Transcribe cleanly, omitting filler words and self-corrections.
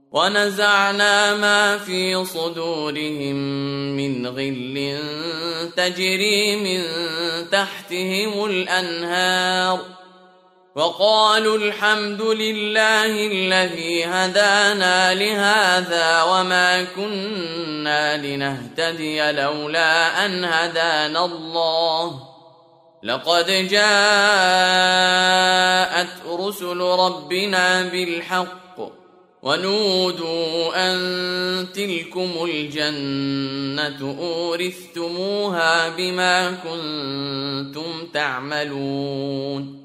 ونزعنا ما في صدورهم من غل تجري من تحتهم الأنهار وقالوا الحمد لله الذي هدانا لهذا وما كنا لنهتدي لولا أن هدانا الله لقد جاءت رسل ربنا بالحق ونودوا أن تلكم الجنة أورثتموها بما كنتم تعملون